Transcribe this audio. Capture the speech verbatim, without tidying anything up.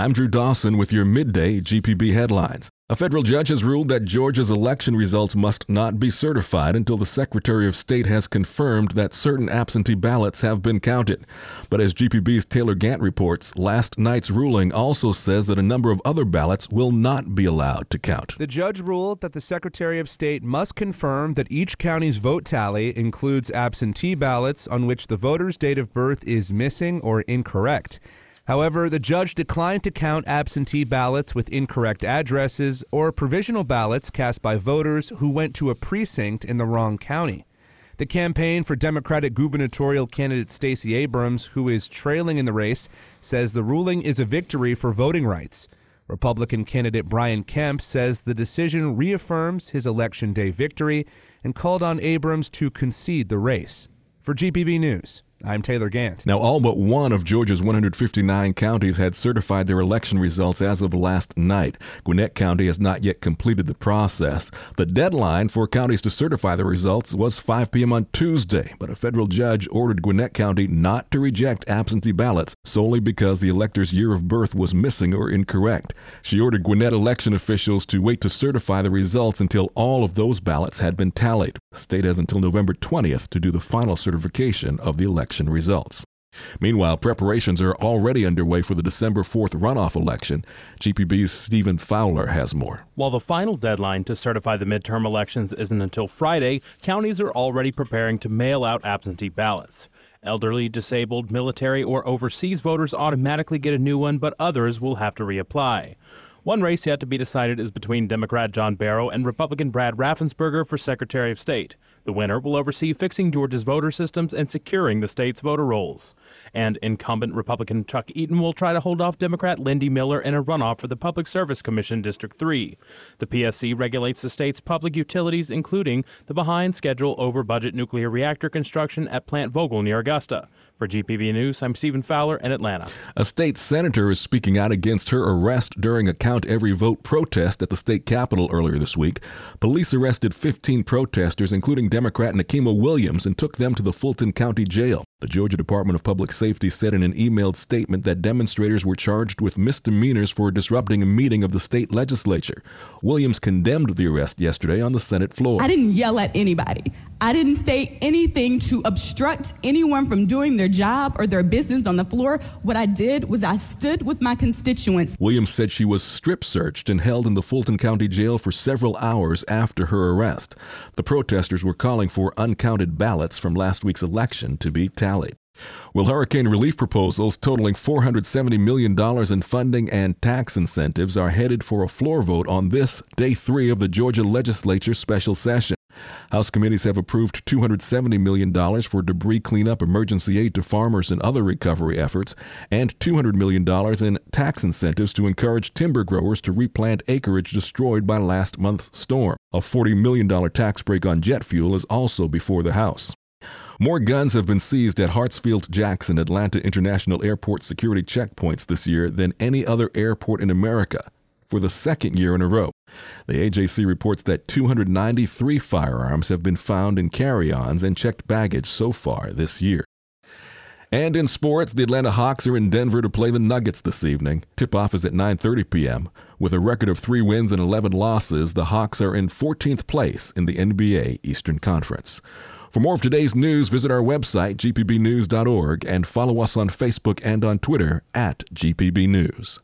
I'm Drew Dawson with your midday G P B headlines. A federal judge has ruled that Georgia's election results must not be certified until the Secretary of State has confirmed that certain absentee ballots have been counted. But as G P B's Taylor Gant reports, last night's ruling also says that a number of other ballots will not be allowed to count. The judge ruled that the Secretary of State must confirm that each county's vote tally includes absentee ballots on which the voter's date of birth is missing or incorrect. However, the judge declined to count absentee ballots with incorrect addresses or provisional ballots cast by voters who went to a precinct in the wrong county. The campaign for Democratic gubernatorial candidate Stacey Abrams, who is trailing in the race, says the ruling is a victory for voting rights. Republican candidate Brian Kemp says the decision reaffirms his Election Day victory and called on Abrams to concede the race. For G P B News, I'm Taylor Gant. Now, all but one of Georgia's one hundred fifty-nine counties had certified their election results as of last night. Gwinnett County has not yet completed the process. The deadline for counties to certify the results was five p.m. on Tuesday, but a federal judge ordered Gwinnett County not to reject absentee ballots solely because the elector's year of birth was missing or incorrect. She ordered Gwinnett election officials to wait to certify the results until all of those ballots had been tallied. The state has until November twentieth to do the final certification of the election results. Meanwhile, preparations are already underway for the December fourth runoff election. G P B's Stephen Fowler has more. While the final deadline to certify the midterm elections isn't until Friday, counties are already preparing to mail out absentee ballots. Elderly, disabled, military, or overseas voters automatically get a new one, but others will have to reapply. One race yet to be decided is between Democrat John Barrow and Republican Brad Raffensperger for Secretary of State. The winner will oversee fixing Georgia's voter systems and securing the state's voter rolls. And incumbent Republican Chuck Eaton will try to hold off Democrat Lindy Miller in a runoff for the Public Service Commission District three. The P S C regulates the state's public utilities, including the behind-schedule, over-budget nuclear reactor construction at Plant Vogtle near Augusta. For G P B News, I'm Stephen Fowler in Atlanta. A state senator is speaking out against her arrest during a Count Every Vote protest at the state capitol earlier this week. Police arrested fifteen protesters, including Democrat Nikema Williams, and took them to the Fulton County Jail. The Georgia Department of Public Safety said in an emailed statement that demonstrators were charged with misdemeanors for disrupting a meeting of the state legislature. Williams condemned the arrest yesterday on the Senate floor. I didn't yell at anybody. I didn't say anything to obstruct anyone from doing their job or their business on the floor. What I did was I stood with my constituents. Williams said she was strip searched and held in the Fulton County Jail for several hours after her arrest. The protesters were calling for uncounted ballots from last week's election to be tallied. Well, hurricane relief proposals totaling four hundred seventy million dollars in funding and tax incentives are headed for a floor vote on this day three of the Georgia legislature's special session. House committees have approved two hundred seventy million dollars for debris cleanup, emergency aid to farmers and other recovery efforts, and two hundred million dollars in tax incentives to encourage timber growers to replant acreage destroyed by last month's storm. A forty million dollars tax break on jet fuel is also before the House. More guns have been seized at Hartsfield-Jackson Atlanta International Airport security checkpoints this year than any other airport in America for the second year in a row. The A J C reports that two hundred ninety-three firearms have been found in carry-ons and checked baggage so far this year. And in sports, the Atlanta Hawks are in Denver to play the Nuggets this evening. Tip-off is at nine thirty p.m. With a record of three wins and eleven losses, the Hawks are in fourteenth place in the N B A Eastern Conference. For more of today's news, visit our website, g p b news dot org, and follow us on Facebook and on Twitter at G P B News.